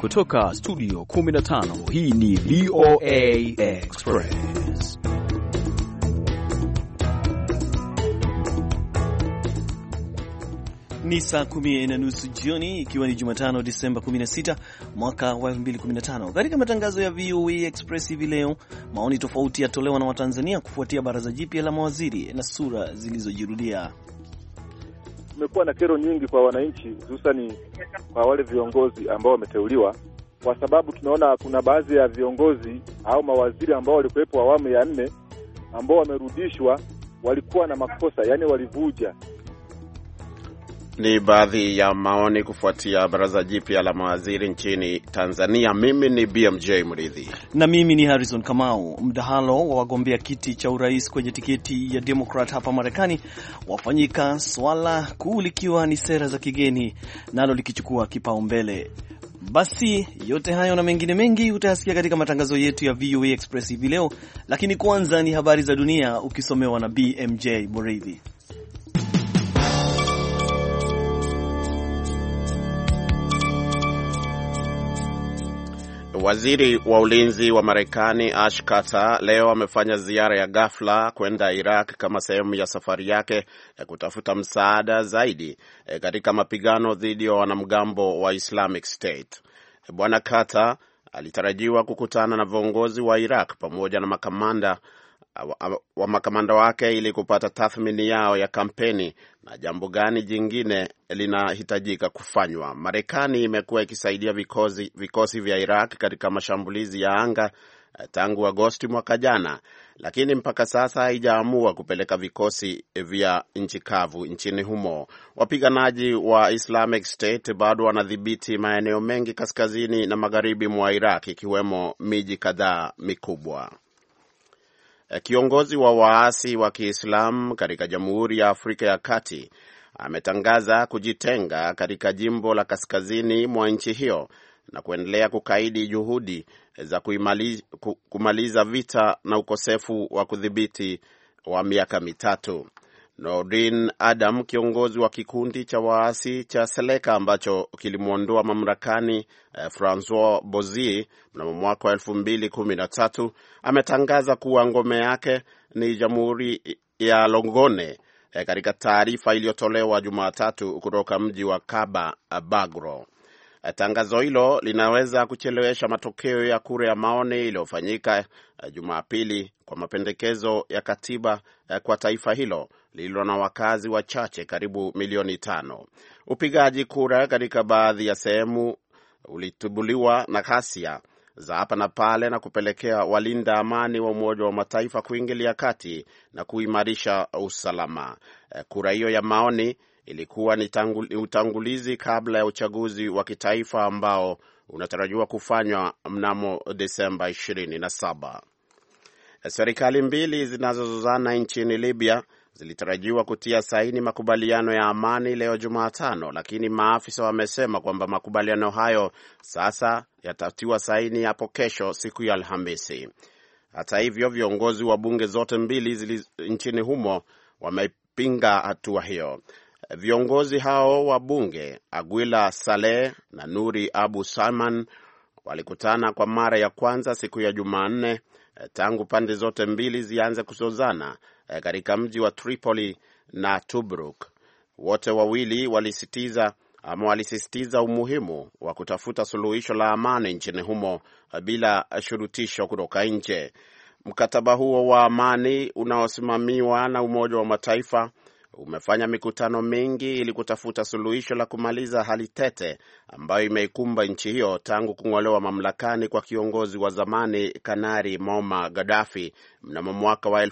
Kutoka studio 15 hii ni VOA Express. Ni saa 10:30 jioni, ikiwa ni Jumatano Disemba 16 mwaka wa 2015. Katika matangazo ya VOA Express hivi leo, maoni tofauti yatolewa na Watanzania kufuatia baraza jipya la mawaziri na sura zilizojirudia. Kumekuwa na kero nyingi kwa wananchi, hususani kwa wale viongozi ambao wameteuliwa, kwa sababu tunaona kuna baadhi ya viongozi au mawaziri ambao walikuwepo awamu ya 4 ambao wamerudishwa, walikuwa na makosa, yani walivuja. Ni baadhi ya maoni kufuatia baraza jipya la mawaziri nchini Tanzania. Mimi ni BMJ Mridhi na mimi ni Harrison Kamau. Mdahalo wa wagombea kiti cha urais kwenye tiketi ya Democrat hapa Marekani wafanyika, swala kuu likiwa ni sera za kigeni, nalo likichukua kipaumbele. Basi yote hayo na mengine mengi utayasikia katika matangazo yetu ya VOA Express hivi leo, lakini kwanza ni habari za dunia ukisomewa na BMJ Mridhi. Waziri wa ulinzi wa Marekani Ash Carter leo amefanya ziara ya ghafla kwenda Iraq kama sehemu ya safari yake ya kutafuta msaada zaidi katika mapigano dhidi ya wanamgambo wa Islamic State. Bwana Carter alitarajiwa kukutana na viongozi wa Iraq pamoja na makamanda wake ili kupata tathmini yao ya kampeni na jambo gani jingine linahitajika kufanywa. Marekani imekuwa ikisaidia vikosi vya Iraq katika mashambulizi ya anga tangu Agosti mwaka jana, lakini mpaka sasa haijaamua kupeleka vikosi vya nchi kavu nchini humo. Wapiganaji wa Islamic State bado wanadhibiti maeneo mengi kaskazini na magharibi mwa Iraq, ikiwemo miji kadhaa mikubwa. Kiongozi wa waasi wa Kiislamu katika Jamhuri ya Afrika ya Kati ametangaza kujitenga katika jimbo la kaskazini mwa nchi hiyo na kuendelea kukaidi juhudi za kumaliza vita na ukosefu wa kudhibiti wa miaka mitatu. Nordin Adam, kiongozi wa kikundi cha waasi cha Seleka ambacho kilimwondoa mamlakani Francois Bozier mnamo mwaka wa 2013, ametangaza kuwa ngome yake ni Jamhuri ya Longone katika taarifa iliyotolewa Jumatatu kutoka mji wa Kaba Bagro. Tangazo hilo linaweza kuchelewesha matokeo ya kura ya maoni iliyofanyika Jumapili kwa mapendekezo ya katiba kwa taifa hilo lililo na wakazi wachache karibu milioni 5. Upigaji kura katika baadhi ya sehemu ulitubuliwa na ghasia za hapa na pale na kupelekea walinda amani wa Umoja wa Mataifa kuingilia kati na kuimarisha usalama. Kura hiyo ya maoni ilikuwa ni utangulizi kabla ya uchaguzi wa kitaifa ambao unatarajiwa kufanywa mnamo Desemba 27. Serikali mbili zinazozozana nchini Libya zilitarajiwa kutia saini makubaliano ya amani leo Jumatano, lakini maafisa wamesema kwamba makubaliano hayo sasa yatatiwa saini hapo kesho, siku ya Alhamisi. Hata hivyo, viongozi wa bunge zote mbili nchini humo wamepinga hatua hiyo. Viongozi hao wa bunge Aguila Saleh na Nuri Abu Salman walikutana kwa mara ya kwanza siku ya Jumanne tangu pande zote mbili zianze kusozana katika mji wa Tripoli na Tobruk. Wote wawili walisisitiza umuhimu wa kutafuta suluhisho la amani nchini humo bila shurutisho kutoka nje. Mkataba huo wa amani unaosimamiwa na Umoja wa Mataifa umefanya mikutano mingi ili kutafuta suluhisho la kumaliza hali tete ambayo imeikumba nchi hiyo tangu kung'olewa mamlakani kwa kiongozi wa zamani Kanari Muammar Gaddafi mnamo mwaka wa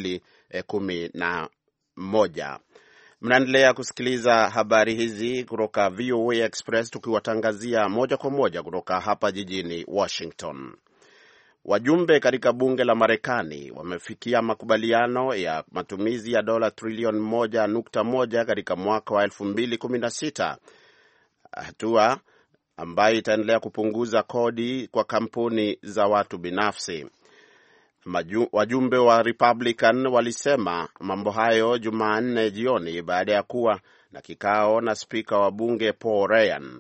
2011. Mnaendelea kusikiliza habari hizi kutoka VOA Express, tukiwatangazia moja kwa moja kutoka hapa jijini Washington. Wajumbe katika bunge la Marekani wamefikia makubaliano ya matumizi ya dola trilioni 1.1 katika mwaka wa 2016, hatua ambayo itaendelea kupunguza kodi kwa kampuni za watu binafsi. Wajumbe wa Republican walisema mambo hayo Jumanne jioni baada ya kuwa na kikao na spika wa bunge Paul Ryan.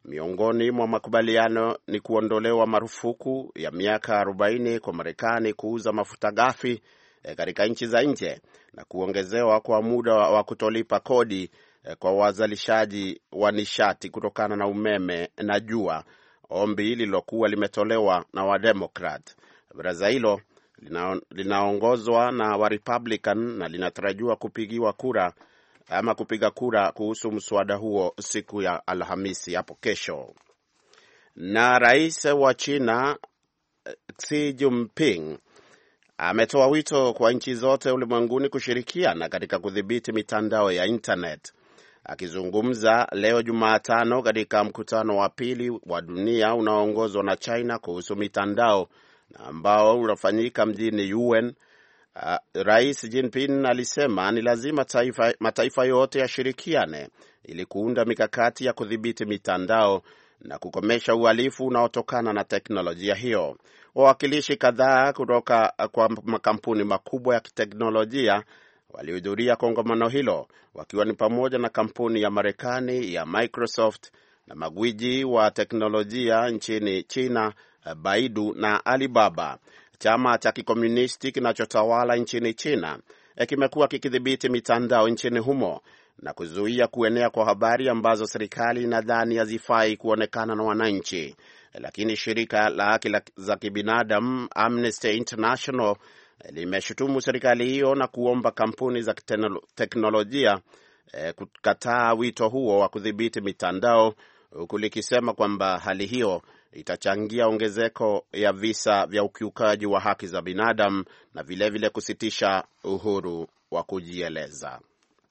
Miongoni mwa makubaliano ni kuondolewa marufuku ya miaka 40 kwa Marekani kuuza mafuta ghafi katika nchi za nje na kuongezewa kwa muda wa kutolipa kodi kwa wazalishaji wa nishati kutokana na umeme na jua, ombi lililokuwa limetolewa na Wademokrat. Baraza hilo linaongozwa na wa Republican na linatarajiwa kupiga kura kuhusu mswada huo siku ya Alhamisi hapo kesho. Na rais wa China Xi Jinping ametoa wito kwa nchi zote ulimwenguni kushirikiana katika kudhibiti mitandao ya internet. Akizungumza leo Jumatano katika mkutano wa pili wa dunia unaoongozwa na China kuhusu mitandao na ambao unafanyika mjini UN, Rais Jinping alisema ni lazima mataifa yote yashirikiane ili kuunda mikakati ya kudhibiti mitandao na kukomesha uhalifu unaotokana na teknolojia hiyo. Wawakilishi kadhaa kutoka kwa makampuni makubwa ya kiteknolojia walihudhuria kongamano hilo, wakiwa ni pamoja na kampuni ya Marekani ya Microsoft na magwiji wa teknolojia nchini China, Baidu na Alibaba. Chama cha kikomunisti kinachotawala nchini China kimekuwa kikidhibiti mitandao nchini humo na kuzuia kuenea kwa habari ambazo serikali inadhani hazifai kuonekana na wananchi. Lakini shirika la haki za kibinadamu Amnesty International limeshutumu serikali hiyo na kuomba kampuni za teknolojia kukataa wito huo wa kudhibiti mitandao, huku likisema kwamba hali hiyo itachangia ongezeko ya visa vya ukiukaji wa haki za binadamu na vilevile kusitisha uhuru wa kujieleza.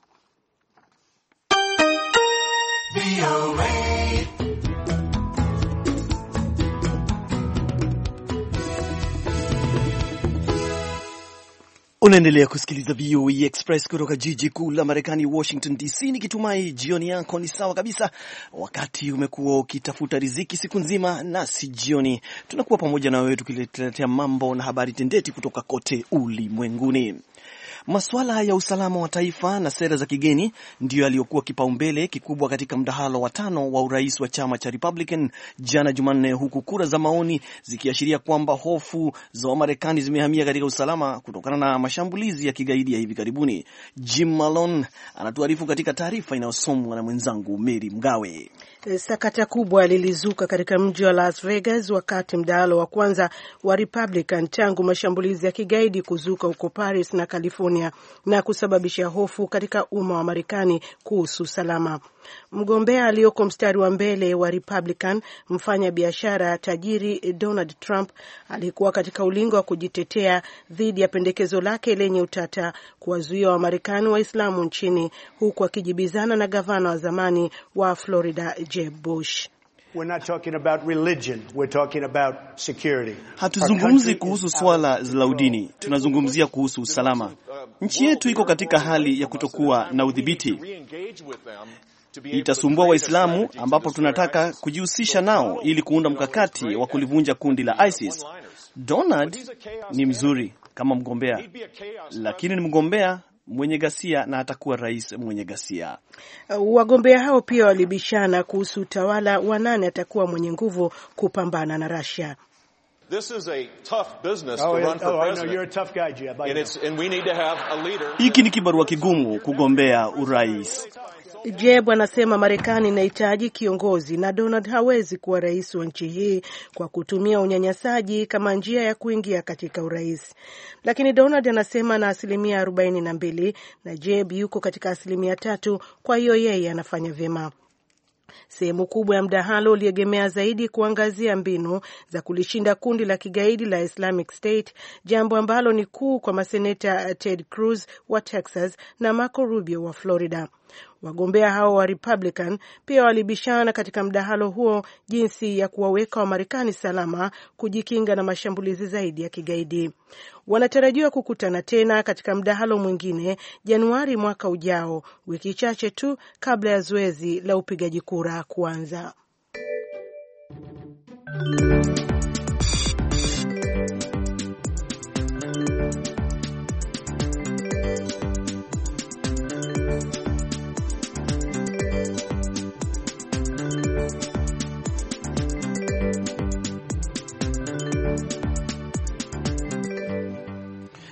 Unaendelea kusikiliza VOA Express kutoka jiji kuu la Marekani, Washington DC, nikitumai jioni yako ni sawa kabisa. Wakati umekuwa ukitafuta riziki siku nzima, nasi jioni tunakuwa pamoja na wewe tukiletea mambo na habari tendeti kutoka kote ulimwenguni. Masuala ya usalama wa taifa na sera za kigeni ndiyo yaliyokuwa kipaumbele kikubwa katika mdahalo wa 5 wa urais wa chama cha Republican jana Jumanne, huku kura za maoni zikiashiria kwamba hofu za Wamarekani zimehamia katika usalama kutokana na mashambulizi ya kigaidi ya hivi karibuni. Jim Malone anatuarifu katika taarifa inayosomwa na mwenzangu Mary Mgawe. Sakata kubwa lilizuka katika mji wa Las Vegas wakati mdahalo wa kwanza wa Republican tangu mashambulizi ya kigaidi kuzuka huko Paris na California na kusababisha hofu katika umma wa Marekani kuhusu usalama. Mgombea aliyoko mstari wa mbele wa Republican, mfanya biashara tajiri Donald Trump, alikuwa katika ulingo wa kujitetea dhidi ya pendekezo lake lenye utata kuwazuia Wamarekani Waislamu nchini, huku akijibizana na gavana wa zamani wa Florida Jeb Bush. We're not talking about religion, we're talking about security. Hatuzungumzi kuhusu swala la udini, tunazungumzia kuhusu usalama. Nchi yetu iko katika hali ya kutokuwa na udhibiti. Itasumbua Waislamu ambapo tunataka kujihusisha nao ili kuunda mkakati wa kulivunja kundi la ISIS. Donald ni mzuri kama mgombea, lakini ni mgombea mwenye ghasia na atakuwa rais mwenye ghasia. Wagombea hao pia walibishana kuhusu utawala wa nani atakuwa mwenye nguvu kupambana na Russia. This is a tough business to run for president. I know you're a tough guy, Jeb. And we need to have a leader. Hiki ni kibarua kigumu kugombea urais. Jeb anasema Marekani inahitaji kiongozi na Donald hawezi kuwa rais wa nchi hii kwa kutumia unyanyasaji kama njia ya kuingia katika urais. Lakini Donald anasema na 42% na Jeb yuko katika 3%, kwa hiyo yeye anafanya vyema. Sehemu kubwa ya mdahalo uliegemea zaidi kuangazia mbinu za kulishinda kundi la kigaidi la Islamic State, jambo ambalo ni kuu kwa maseneta Ted Cruz wa Texas na Marco Rubio wa Florida. Wagombea hao wa Republican pia walibishana katika mdahalo huo jinsi ya kuwaweka Wamarekani salama kujikinga na mashambulizi zaidi ya kigaidi. Wanatarajiwa kukutana tena katika mdahalo mwingine Januari mwaka ujao, wiki chache tu kabla ya zoezi la upigaji kura kuanza.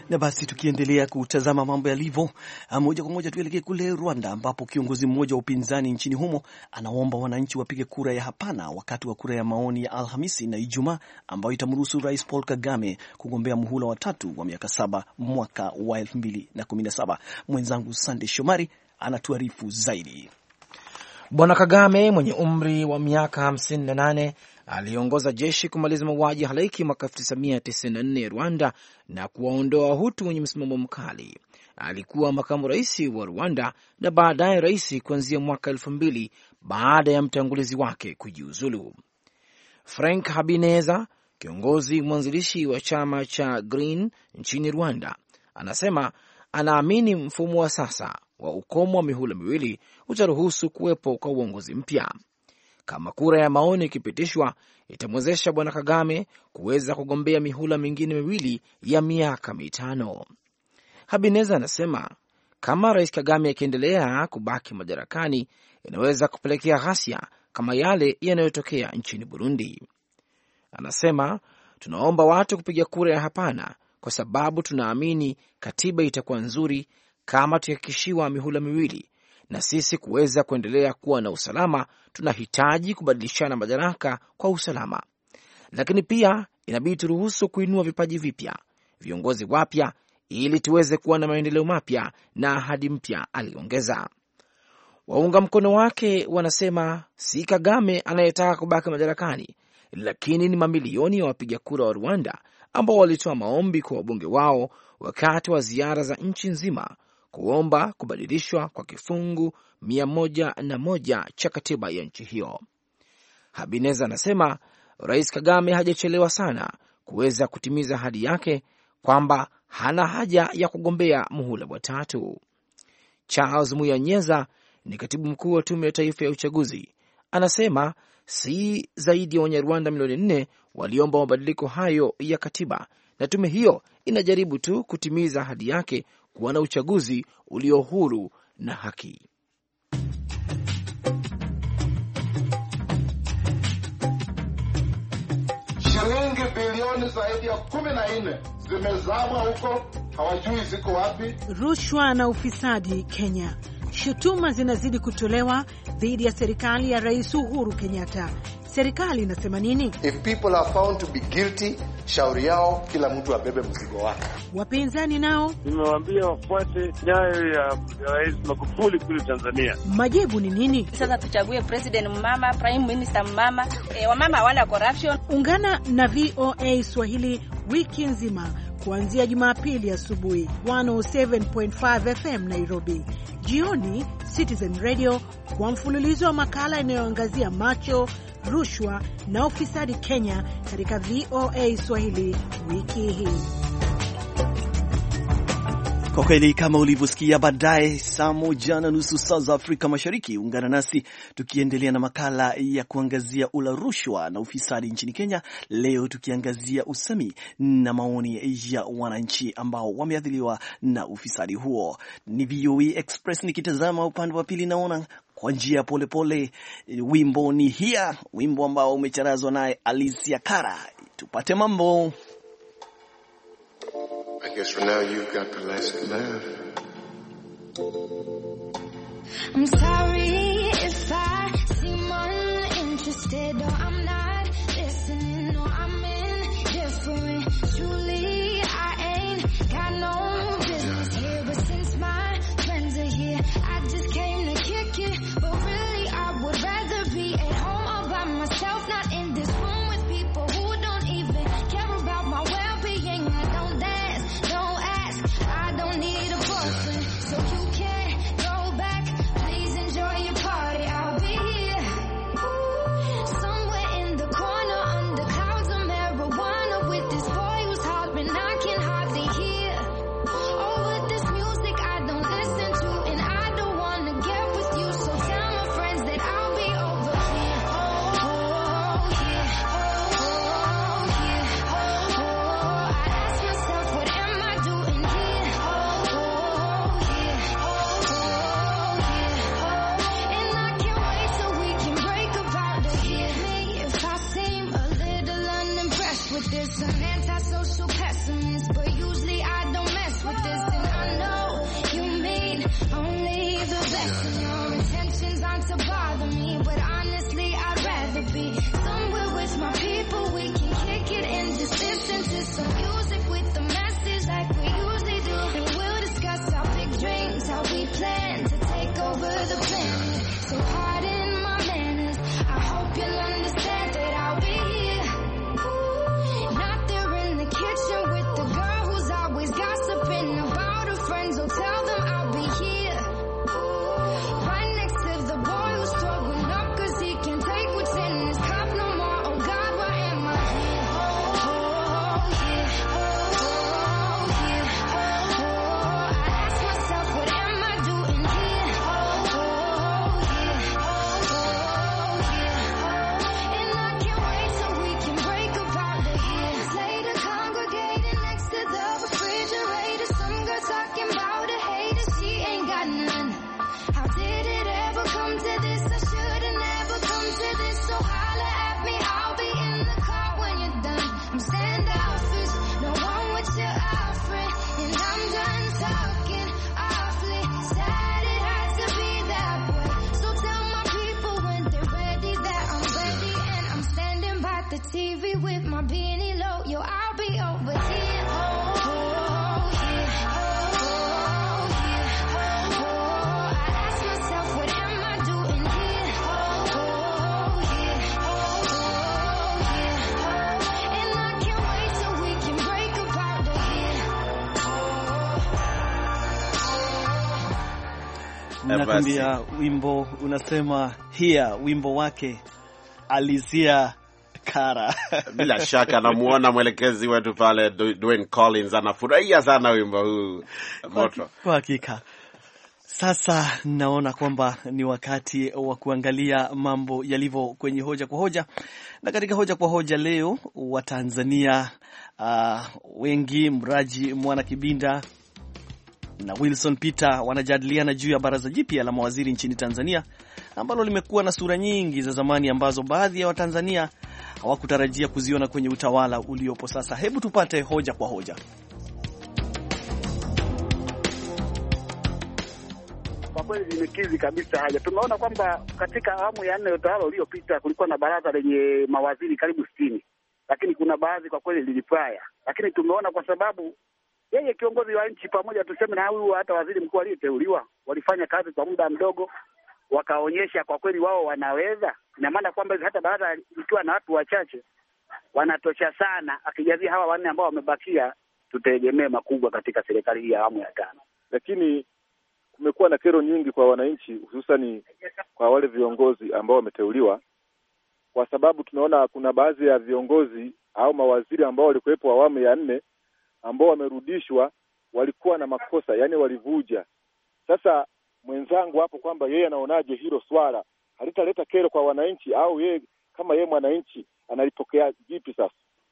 Na basi tukiendelea kutazama mambo yalivyo, moja kwa moja tuelekee kule Rwanda, ambapo kiongozi mmoja wa upinzani nchini humo anaomba wananchi wapige kura ya hapana wakati wa kura ya maoni ya Alhamisi na Ijumaa, ambayo itamruhusu Rais Paul Kagame kugombea muhula wa 3 wa miaka 7 mwaka wa 2017. Mwenzangu Sande Shomari anatuarifu zaidi. Bwana Kagame mwenye umri wa miaka 58 aliongoza jeshi kumaliza mauaji halaiki mwaka 1994 Rwanda na kuwaondoa Hutu wenye msimamo mkali. Alikuwa makamu rais wa Rwanda na baadaye rais kuanzia mwaka 2000 baada ya mtangulizi wake kujiuzulu. Frank Habineza, kiongozi mwanzilishi wa chama cha Green nchini Rwanda, anasema anaamini mfumo wa sasa wa ukomo wa mihula miwili utaruhusu kuwepo kwa uongozi mpya. Kama kura ya maoni ikipitishwa, itamwezesha Bwana Kagame kuweza kugombea mihula mingine miwili ya miaka 5. Habineza anasema kama Rais Kagame akiendelea kubaki madarakani, inaweza kupelekea ghasia kama yale yanayotokea nchini Burundi. Anasema tunaomba watu kupiga kura ya hapana kwa sababu tunaamini katiba itakuwa nzuri kama tukihakikishiwa mihula miwili, na sisi kuweza kuendelea kuwa na usalama tunahitaji kubadilishana madaraka kwa usalama, lakini pia inabidi turuhusu kuinua vipaji vipya, viongozi wapya, ili tuweze kuwa na maendeleo mapya na ahadi mpya, aliongeza. Waunga mkono wake wanasema si Kagame anayetaka kubaki madarakani, lakini ni mamilioni ya wapiga kura wa Rwanda ambao walitoa maombi kwa wabunge wao wakati wa ziara za nchi nzima kuomba kubadilishwa kwa kifungu 101 cha katiba ya nchi hiyo. Habineza anasema Rais Kagame hajachelewa sana kuweza kutimiza ahadi yake kwamba hana haja ya kugombea muhula wa 3. Charles Muyanyeza ni katibu mkuu wa Tume ya Taifa ya Uchaguzi, anasema si zaidi ya Wanyarwanda milioni 4 waliomba mabadiliko hayo ya katiba, na tume hiyo inajaribu tu kutimiza ahadi yake kuwa na uchaguzi ulio huru na haki. Shilingi bilioni zaidi ya 14 zimezama huko, hawajui ziko wapi. Rushwa na ufisadi Kenya. Shutuma zinazidi kutolewa dhidi ya serikali ya Rais Uhuru Kenyatta. Serikali inasema nini? If people are found to be guilty, shauri yao kila mtu abebe mzigo wake. Wapinzani nao nimewaambia wafuate nyayo ya Rais Magufuli kule Tanzania. Majibu ni nini? Sasa tuchague president mama, prime minister mama, wamama hawana corruption. Ungana na VOA Swahili wiki nzima kuanzia Jumapili asubuhi 107.5 FM Nairobi, jioni Citizen Radio kwa mfululizo wa makala inayoangazia macho, rushwa na ufisadi Kenya katika VOA Swahili wiki hii. Kwa kweli kama ulivyosikia, baadaye saa 1:30 saa za Afrika Mashariki, ungana nasi tukiendelea na makala ya kuangazia ula rushwa na ufisadi nchini Kenya. Leo tukiangazia usemi na maoni ya wananchi ambao wameathiriwa na ufisadi huo. Ni VOA Express, nikitazama upande wa pili naona kwa njia polepole wimbo ni Here, wimbo ambao umecharazwa naye Alicia Cara. Tupate mambo. I guess for now you've got the last laugh. I'm sorry if I seem uninterested or I'm not listening or I'm indifferent. Truly, I ain't got no business here, but since my friends are here, I just came to kick it. But really, I would rather be at home all by myself, not in this room with people who don't even care about my well-being. I don't dance, don't ask, I don't need a boyfriend, so you can't go back. Please enjoy your party, I'll be here. Ooh, somewhere in the corner under clouds of marijuana with this boy who's hollering I can hardly hear. Over this music I don't listen to, and I don't wanna get with you, so tell my friends that I'll be over here. Oh yeah, oh yeah, oh. I ask myself, what am I doing here? Oh yeah, oh yeah, and I can't wait till we can break about it here. Me, if I seem a little unimpressed with this, an antisocial pessimist, but usually I don't but honestly I'd rather be somewhere with my people. We can kick it and just listen to some music with the message like we usually do. And we'll discuss our big dreams, how we plan to take over the planet. So pardon my manners, I hope you'll understand that I'll be here. Not there in the kitchen with the girl who's always gossiping about her friends. Oh, tell them I'll be here. Right next to the boy who's throwing up cause he can't take what's in his cup no more. Oh God, why am I here? Oh yeah, oh yeah, oh. I ask myself, what am I doing here? Oh yeah, oh yeah. And I can't wait till we can break apart the years later, congregating next to the refrigerator. Some girl talking about a hater, she ain't got none. How did it ever come to this? I should've never come to this. So holla at me, I'll be in the car when you're done. I'm standoffish, no one with your offering, and I'm done talking awfully. Sad it has to be that way. So tell my people when they're ready that I'm ready, and I'm standing by the TV with my beanie low. Yo, I'll be over here. Oh yeah, oh yeah, oh. I ask myself, what am I doing here? Oh yeah, oh yeah. And I can't wait till we can break apart the year. Nakwambia wimbo unasema here, wimbo wake Alicia Cara. Bila shaka namuona mwelekezi wetu pale Dwayne Collins anafurahia sana wimbo huu moto. Kwa hakika. Sasa naona kwamba ni wakati wa kuangalia mambo yalivyo kwenye hoja kwa hoja. Na katika hoja kwa hoja leo wa Tanzania wengi, Mraji Mwana Kibinda na Wilson Peter wanajadiliana juu ya baraza jipya la mawaziri nchini Tanzania ambalo limekuwa na sura nyingi za zamani ambazo baadhi ya Watanzania hawakutarajia kuziona kwenye utawala uliopo sasa. Hebu tupate hoja kwa hoja. Kwa kweli limekizi kabisa haja. Tumeona kwamba katika awamu ya 4 ya utawala uliopita kulikuwa na baraza lenye mawaziri karibu 60. Lakini kuna baadhi kwa kweli lilipaya. Lakini tumeona kwa sababu yeye kiongozi wa nchi pamoja tuseme na huyu hata waziri mkuu aliyeteuliwa walifanya kazi kwa muda mdogo, wakaonyesha kwa kweli wao wanaweza. Ina maana kwamba hata baraza ikiwa na watu wachache wanatosha sana, akijazia hawa 4 ambao wamebakia, tutegemee makubwa katika serikali hii ya awamu ya 5. Lakini kumekuwa na kero nyingi kwa wananchi, hususan kwa wale viongozi ambao wameteuliwa, kwa sababu tunaona kuna baadhi ya viongozi au mawaziri ambao walikuwepo awamu ya 4 ambao wamerudishwa, walikuwa na makosa, yani walivuja. Sasa mwenzangu hapo kwamba yeye anaonaje hilo swala, halitaleta kero kwa wananchi, au yeye kama yeye mwananchi analipokea vipi sasa?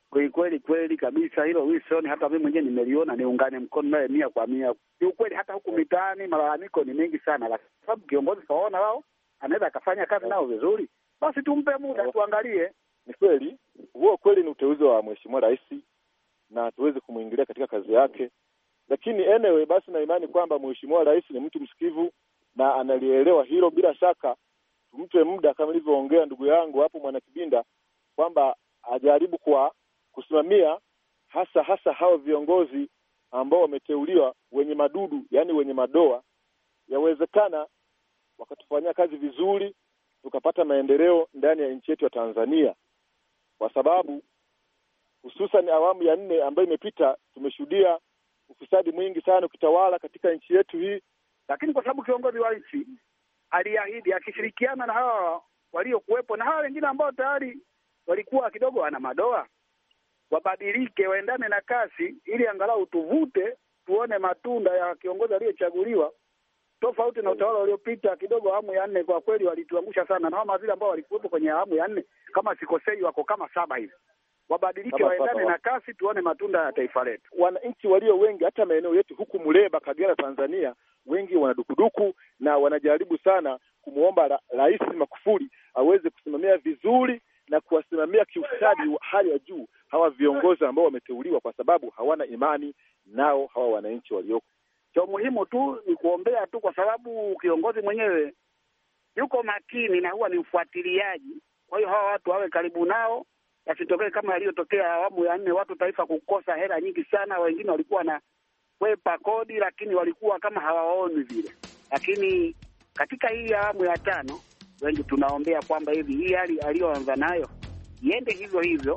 Kweli kabisa hilo Wilson, hata mimi mwenyewe nimeliona, niungane mkono naye 100%. Ni ukweli hata huku mitaani malalamiko ni mengi sana, lakini sababu kiongozi kaona wao anaweza akafanya kazi nao vizuri, basi tumpe muda tuangalie. Ni kweli, huo kweli ni uteuzi wa Mheshimiwa Rais na tuweze kumuingilia katika kazi yake. Lakini anyway, basi na imani kwamba Mheshimiwa Rais ni mtu msikivu na analielewa hilo. Bila shaka tumpe muda kama ilivyoongea ndugu yangu hapo Mwana Kibinda kwamba ajaribu kwa kusimamia hasa hao viongozi ambao wameteuliwa wenye madudu, yani wenye madoa. Yawezekana wakatufanyia kazi vizuri, tukapata maendeleo ndani ya nchi yetu ya Tanzania. Kwa sababu hususan awamu ya 4 ambayo imepita tumeshuhudia ufisadi mwingi sana ukitawala katika nchi yetu hii. Lakini kwa sababu kiongozi wa nchi aliahidi akishirikiana na hawa waliokuwepo na hawa wengine ambao tayari walikuwa kidogo wana madoa, wabadilike, waendane na kasi, ili angalau tuvute tuone matunda ya kiongozi aliyechaguliwa, tofauti na utawala uliopita kidogo. Awamu ya 4 kwa kweli walituangusha sana, na hao mawaziri ambao walikuwepo kwenye awamu ya 4 kama sikosei wako kama 7 hivi. Wabadilike, waendane na kasi, tuone matunda ya taifa letu. Wananchi walio wengi hata maeneo yetu huku Muleba, Kagera, Tanzania, wengi wanadukuduku na wanajaribu sana kumuomba Rais Magufuli aweze kusimamia vizuri na kuwasimamia kiustadi wa hali ya juu hawa viongozi ambao wameteuliwa, kwa sababu hawana imani nao hawa wananchi walioko. Cha muhimu tu ni kuombea tu, kwa sababu kiongozi mwenyewe yuko makini na huwa ni mfuatiliaji. Kwa hiyo hawa watu wawe karibu nao, yasitokee kama yaliyotokea awamu ya 4, watu taifa kukosa hela nyingi sana. Wengine walikuwa na kwepa kodi, lakini walikuwa kama hawaoni vile. Lakini katika hii awamu ya 5, wengi tunaombea kwamba hivi hii hali aliyoanza nayo iende hivyo hivyo.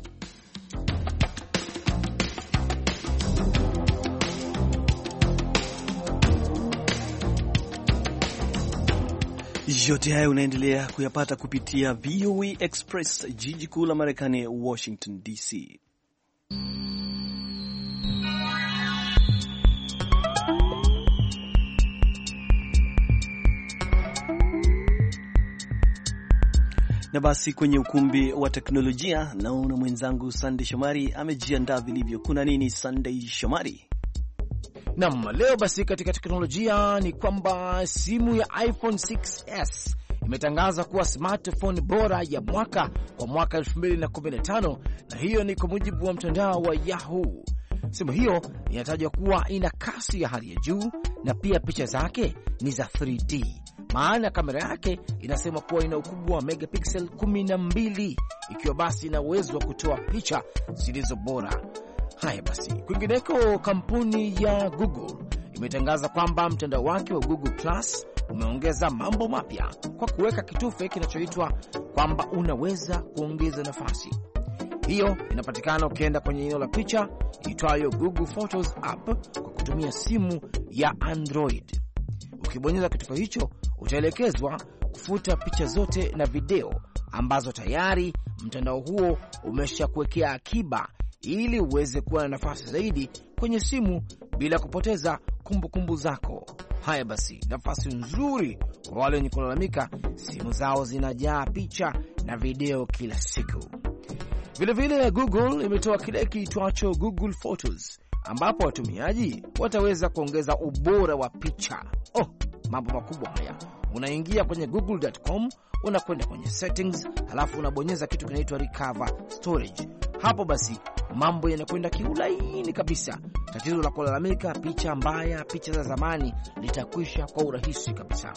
Yote haya unaendelea kuyapata kupitia VOA Express, jiji kuu la Marekani, Washington DC. Na basi kwenye ukumbi wa teknolojia naona mwenzangu Sunday Shomari amejiandaa vilivyo. Kuna nini Sunday Shomari? Naam, leo basi katika teknolojia ni kwamba simu ya iPhone 6s imetangaza kuwa smartphone bora ya mwaka kwa mwaka 2015, na hiyo ni kwa mujibu wa mtandao wa Yahoo. Simu hiyo inatajwa kuwa ina kasi ya hali ya juu na pia picha zake ni za 3D. Maana kamera yake inasema kuwa ina ukubwa wa megapixel 12, ikiwa basi ina uwezo wa kutoa picha zilizo bora. Haya basi, kwingineko kampuni ya Google imetangaza kwamba mtandao wake wa Google Plus umeongeza mambo mapya kwa kuweka kitufe kinachoitwa kwamba unaweza kuongeza nafasi. Hiyo inapatikana ukienda kwenye eneo la picha itwayo Google Photos app kwa kutumia simu ya Android. Ukibonyeza kitufe hicho utaelekezwa kufuta picha zote na video ambazo tayari mtandao huo umeshakuwekea akiba ili uweze kuwa na nafasi zaidi kwenye simu bila kupoteza kumbukumbu zako. Haya basi, nafasi nzuri kwa wale wenye kulalamika simu zao zinajaa picha na video kila siku. Vile vile Google imetoa kile kiitwacho Google Photos ambapo watumiaji wataweza kuongeza ubora wa picha. Mambo makubwa haya. Unaingia kwenye google.com, unakwenda kwenye settings, halafu unabonyeza kitu kinaitwa recover storage. Hapo basi mambo yanakwenda kiulaini kabisa. Tatizo la kulalamika picha mbaya, picha za zamani litakwisha kwa urahisi kabisa.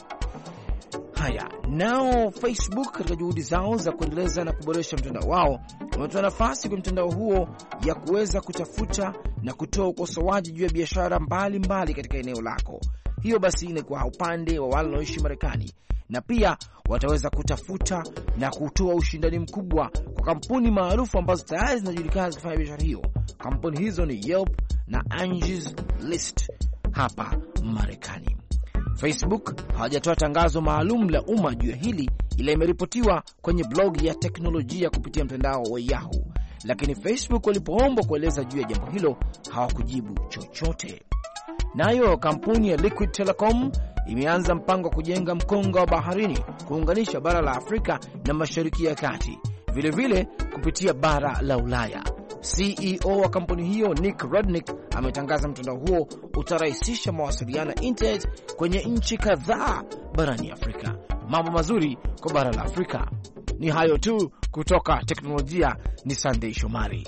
Haya, nao Facebook katika juhudi zao za kuendeleza na kuboresha mtandao wao wametoa nafasi kwa mtandao huo ya kuweza kutafuta na kutoa ukosoaji juu ya biashara mbalimbali katika eneo lako. Hiyo basi ni kwa upande wa wale wanaoishi Marekani, na pia wataweza kutafuta na kutoa ushindani mkubwa kwa kampuni maarufu ambazo tayari zinajulikana zikifanya biashara hiyo. Kampuni hizo ni Yelp na Angie's List hapa Marekani. Facebook hawajatoa tangazo maalum la umma juu ya hili, ila imeripotiwa kwenye blog ya teknolojia kupitia mtandao wa Yahoo. Lakini Facebook walipoombwa kueleza juu ya jambo hilo hawakujibu chochote. Nayo kampuni ya Liquid Telecom imeanza mpango wa kujenga mkonga wa baharini kuunganisha bara la Afrika na Mashariki ya Kati, vile vile kupitia bara la Ulaya. CEO wa kampuni hiyo Nick Rodnick ametangaza mtandao huo utarahisisha mawasiliano ya internet kwenye nchi kadhaa barani Afrika. Mambo mazuri kwa bara la Afrika. Ni hayo tu kutoka teknolojia. Ni Sunday Shomari.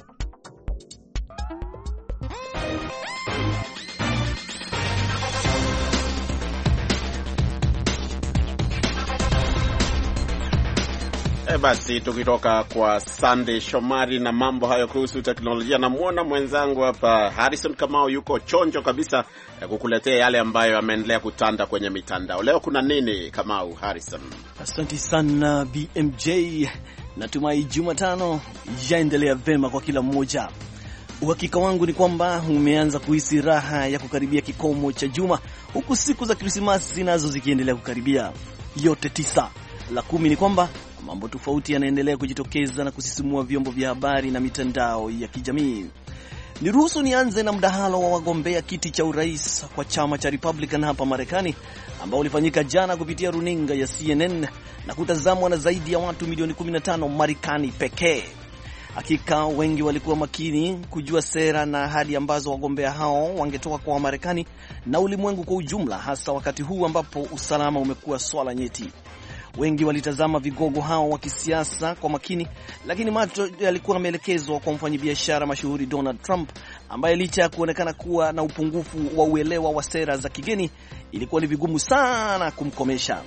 Basi tukitoka kwa Sunday Shomari na mambo hayo kuhusu teknolojia, na muona mwenzangu hapa Harrison Kamau yuko chonjo kabisa kukuletea yale ambayo yameendelea kutanda kwenye mitandao. Leo kuna nini Kamau? Harrison. Asante sana BMJ. Natumai Jumatano yaendelea vema kwa kila mmoja. Uhakika wangu ni kwamba umeanza kuhisi raha ya kukaribia kikomo cha juma, huku siku za Krismasi nazo zikiendelea kukaribia. Yote 9. La 10 ni kwamba mambo tofauti yanaendelea kujitokeza na kusisimua vyombo vya habari na mitandao ya kijamii. Niruhusu nianze na mdahalo wa wagombea kiti cha urais kwa chama cha Republican hapa Marekani, ambao ulifanyika jana kupitia runinga ya CNN na kutazamwa na zaidi ya watu milioni 15 Marekani pekee. Hakika wengi walikuwa makini kujua sera na ahadi ambazo wagombea hao wangetoa kwa Wamarekani na ulimwengu kwa ujumla, hasa wakati huu ambapo usalama umekuwa swala nyeti. Wengi walitazama vigogo hao wa kisiasa kwa makini, lakini macho yalikuwa yameelekezwa kwa mfanyabiashara mashuhuri Donald Trump, ambaye licha ya kuonekana kuwa na upungufu wa uelewa wa sera za kigeni, ilikuwa ni vigumu sana kumkomesha.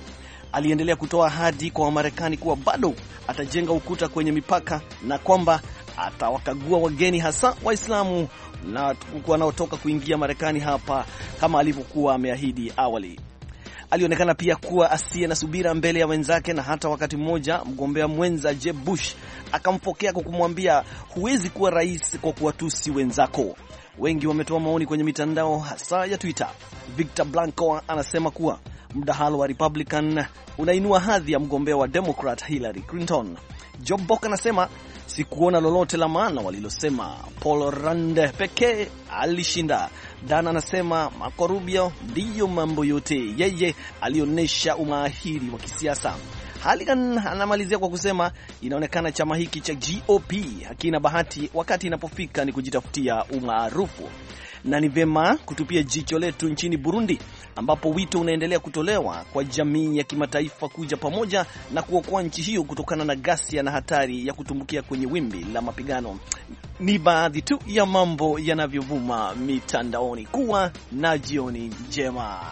Aliendelea kutoa ahadi kwa Wamarekani kuwa bado atajenga ukuta kwenye mipaka na kwamba atawakagua wageni hasa Waislamu na wanaotoka kuingia Marekani hapa kama alivyokuwa ameahidi awali. Alionekana pia kuwa asiye na subira mbele ya wenzake, na hata wakati mmoja mgombea mwenza Jeb Bush akampokea kwa kumwambia, huwezi kuwa rais kwa kuwatusi wenzako. Wengi wametoa maoni kwenye mitandao hasa ya Twitter. Victor Blanco anasema kuwa mdahalo wa Republican unainua hadhi ya mgombea wa Democrat Hillary Clinton. Job Bock anasema sikuona lolote la maana walilosema. Paul Rand pekee alishinda. Dan anasema Marco Rubio ndiyo mambo yote, yeye alionyesha umahiri wa kisiasa. Halligan anamalizia kwa kusema inaonekana chama hiki cha GOP hakina bahati wakati inapofika ni kujitafutia umaarufu. Na ni vema kutupia jicho letu nchini Burundi, ambapo wito unaendelea kutolewa kwa jamii ya kimataifa kuja pamoja na kuokoa nchi hiyo kutokana na ghasia na hatari ya kutumbukia kwenye wimbi la mapigano. Ni baadhi tu ya mambo yanavyovuma mitandaoni. Kuwa na jioni njema.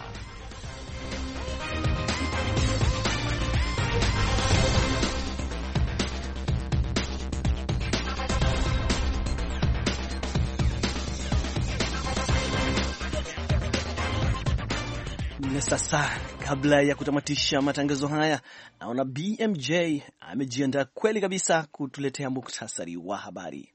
Na sasa, kabla ya kutamatisha matangazo haya, naona BMJ amejiandaa kweli kabisa kutuletea muktasari wa habari.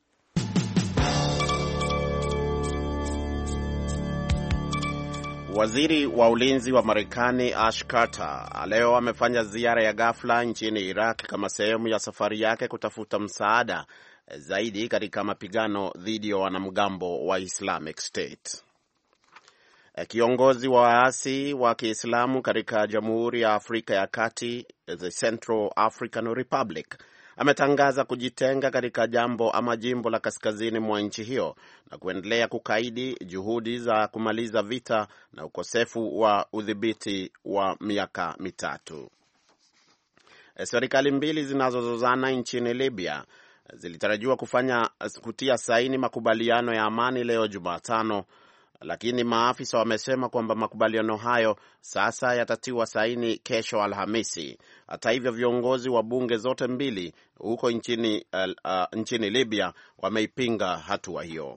Waziri wa ulinzi wa Marekani Ash Carter leo amefanya ziara ya ghafla nchini Iraq kama sehemu ya safari yake kutafuta msaada zaidi katika mapigano dhidi ya wanamgambo wa Islamic State. Kiongozi wa waasi wa Kiislamu katika Jamhuri ya Afrika ya Kati, the Central African Republic, ametangaza kujitenga katika jimbo la kaskazini mwa nchi hiyo na kuendelea kukaidi juhudi za kumaliza vita na ukosefu wa udhibiti wa miaka mitatu. Serikali mbili zinazozozana nchini Libya zilitarajiwa kutia saini makubaliano ya amani leo Jumatano, lakini maafisa wamesema kwamba makubaliano hayo sasa yatatiwa saini kesho Alhamisi. Hata hivyo, viongozi wa bunge zote mbili huko nchini Libya wameipinga hatua hiyo.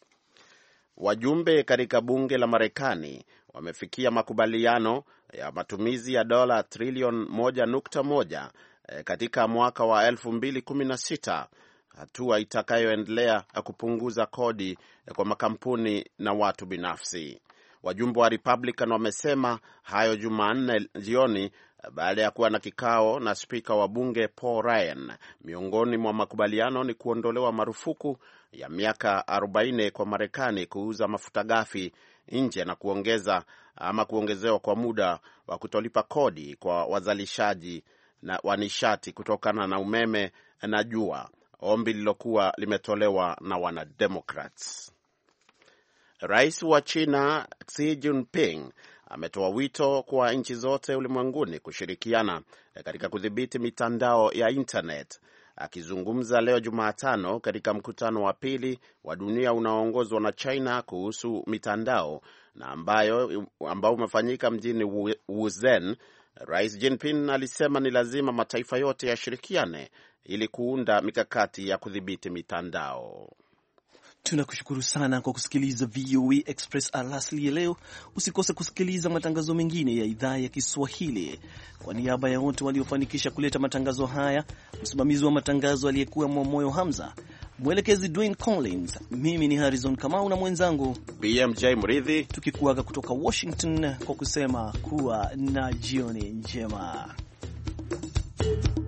Wajumbe katika bunge la Marekani wamefikia makubaliano ya matumizi ya dola trilioni 1.1 katika mwaka wa 2016, hatua itakayoendelea kupunguza kodi kwa makampuni na watu binafsi. Wajumbe wa Republican wamesema hayo Jumanne jioni baada ya kuwa na kikao na spika wa bunge Paul Ryan. Miongoni mwa makubaliano ni kuondolewa marufuku ya miaka 40 kwa Marekani kuuza mafuta ghafi nje na kuongezewa kwa muda wa kutolipa kodi kwa wazalishaji wa nishati kutokana na umeme na jua, ombi lilokuwa limetolewa na wanademokrats. Rais wa China Xi Jinping ametoa wito kwa nchi zote ulimwenguni kushirikiana katika kudhibiti mitandao ya internet. Akizungumza leo Jumatano katika mkutano wa pili wa dunia unaoongozwa na China kuhusu mitandao na ambao umefanyika mjini Wuzhen, Rais Jinping alisema ni lazima mataifa yote yashirikiane ili kuunda mikakati ya kudhibiti mitandao. Tunakushukuru sana kwa kusikiliza VOA Express alasli ya leo. Usikose kusikiliza matangazo mengine ya idhaa ya Kiswahili. Kwa niaba ya wote waliofanikisha kuleta matangazo haya, msimamizi wa matangazo aliyekuwa Mwamoyo Hamza, mwelekezi Dwayne Collins, mimi ni Harrison Kamau na mwenzangu BMJ Mridhi, tukikuaga kutoka Washington kwa kusema kuwa na jioni njema.